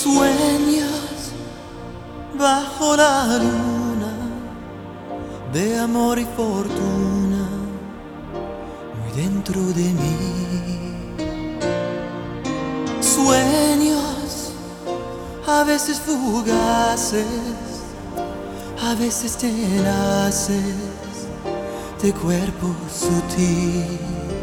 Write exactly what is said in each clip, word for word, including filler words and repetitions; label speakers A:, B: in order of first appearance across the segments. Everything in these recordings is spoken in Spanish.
A: Sueñas bajo la luna de amor y fortuna muy dentro de mí. Sueños a veces fugaces, a veces tenaces, de cuerpo sutil.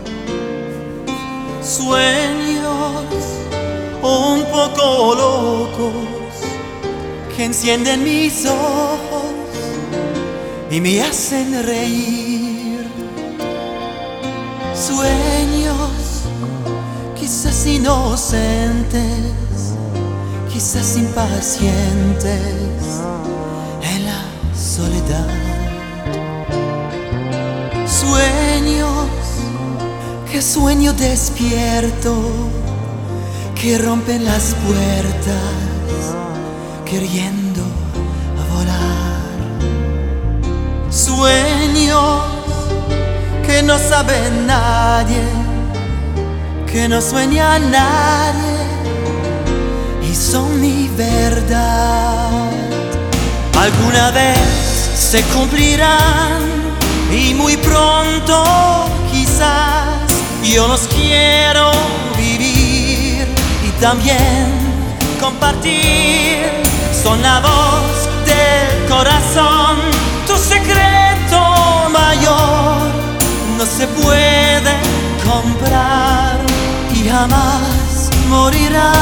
A: Sueños un poco locos que encienden mis ojos y me hacen reír. Sueños quizás inocentes, quizás impacientes en la soledad. Sueños que sueño despierto, que rompen las puertas queriendo volar. Sueños que no sabe nadie, que no sueña nadie y son mi verdad. Alguna vez se cumplirán y muy pronto quizás yo los quiero vivir y también compartir. Son la voz del corazón, tu secreto mayor. No se puede comprar y jamás morirá.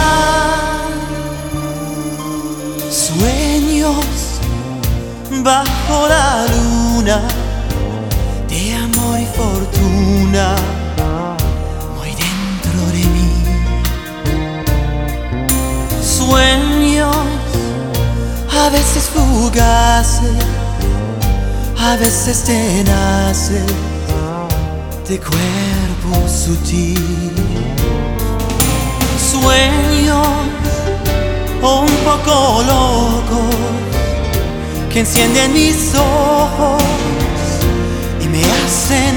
A: Sueños bajo la luna de amor y fortuna muy dentro de mí. Sueños a veces fugaces, a veces tenaces, de cuerpo sutil. Sueños un poco locos que encienden mis ojos y me hacen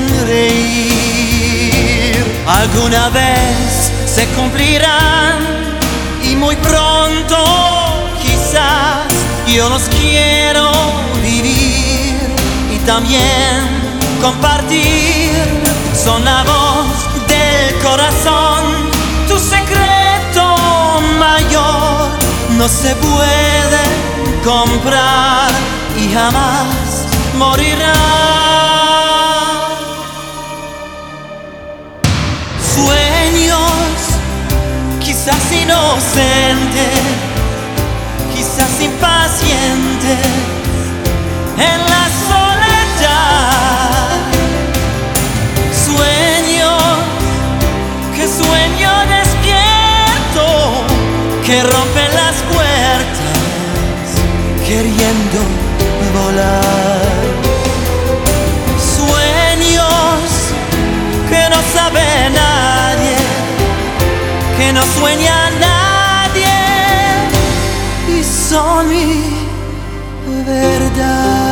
A: reír. Alguna vez se cumplirán y muy pronto quizás yo los quiero vivir y también compartir. Son la voz del corazón, tu secreto mayor. No se puede comprar y jamás morirá. Sueños quizás inocentes, quizás impacientes en la soledad. Sueños que sueño despierto, que rompen las puertas queriendo volar. Sueños que no sabe nadie, que no sueña nadie y son mi verdad.